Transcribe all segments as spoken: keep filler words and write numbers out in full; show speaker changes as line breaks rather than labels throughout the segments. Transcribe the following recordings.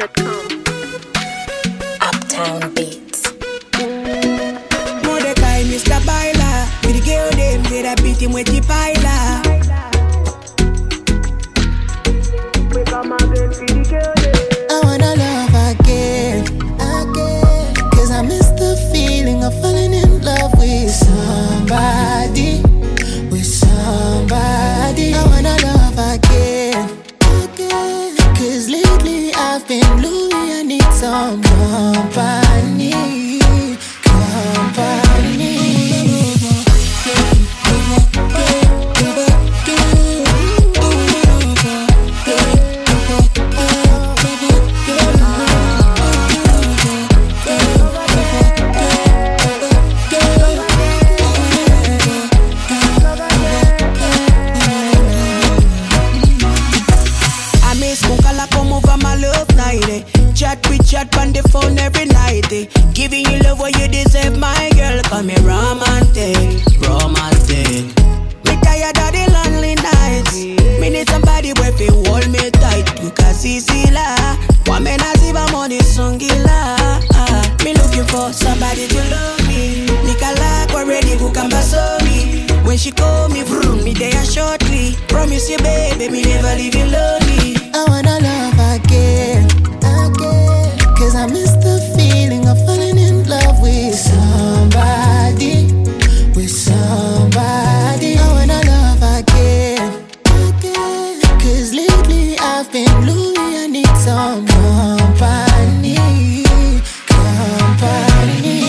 dot com.
Uptown Beats.
Mordecai, Mister Baila, with the girl them, they da beat him with the pila. We come again for the girl them.
I wanna love again, again. Cause I miss the feeling of falling in love with somebody, with somebody. I wanna love again, again. Cause lately I've been lonely, I need some company, company.
Chat, we chat on the phone every night, eh. Giving you love what you deserve, my girl. Call me romantic, romantic. Me tired of the lonely nights. Me need somebody where feel hold me tight. Because easy la, one man has even money sungila. Me looking for somebody to love me. Nicola, we're ready who can pass me. When she call me, vroom, me there shortly. Promise you, baby, me never leave you lonely.
I wanna love again, again. Cause I miss the feeling of falling in love with somebody, with somebody. I wanna love again, again. Cause lately I've been lonely, I need some company, company.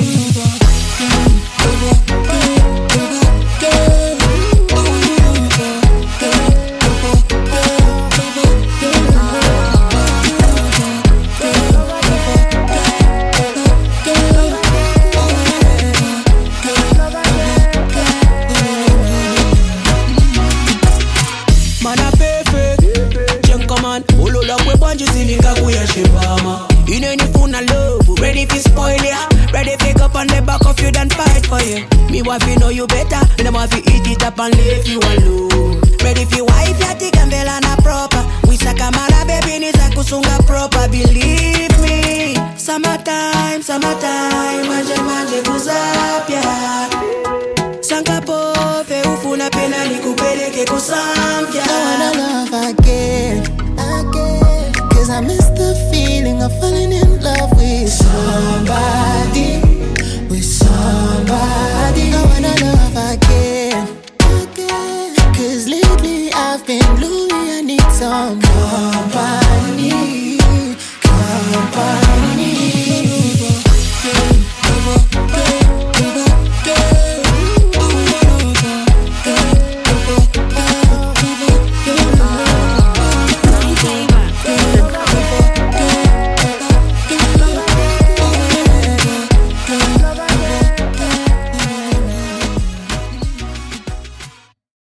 You know if you not love, ready to spoil ya. Ready to pick up on the back of you and fight for you. Me want to know you better, me no want to eat it up and leave you alone. Ready for wife ya take and bella na proper. We sakamara baby ni za kusunga proper. Believe me, summertime, summertime, manje manje kuzapya. Sankapo fe ufuna pena nikupeleke kusampya.
I wanna love again, again. Cause I miss the feeling of falling in love with somebody, with somebody. I wanna love again, again. Cause lately I've been lonely, I need some company, company.